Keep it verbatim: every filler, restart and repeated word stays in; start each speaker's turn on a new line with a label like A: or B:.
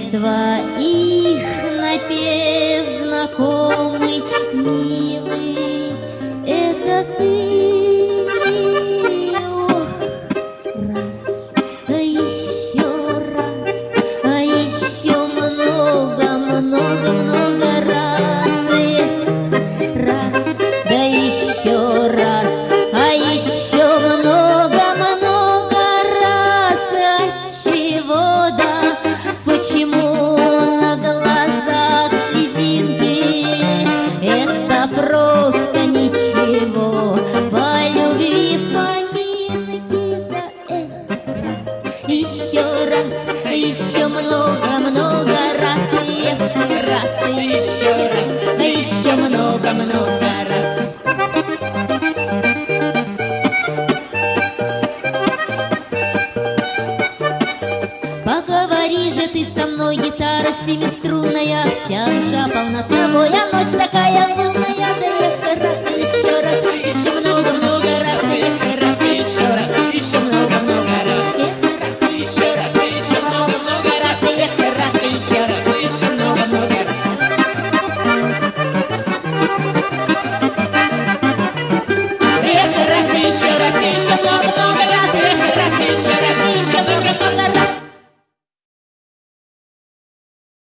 A: детства их напев знакомый, милый, это ты. Ох, раз, а еще раз, а еще много, много, много раз, раз, да еще раз, а еще много, много раз. Отчего, да, почему на глазах слезинки? Это просто ничего, по любви поминки. Да это раз, еще раз, еще много, много раз, раз, еще раз, еще много, много раз. Поговори же ты со мной, гитара семиструнная, вся душа полна тобой, а ночь такая полная, да это раз, еще раз,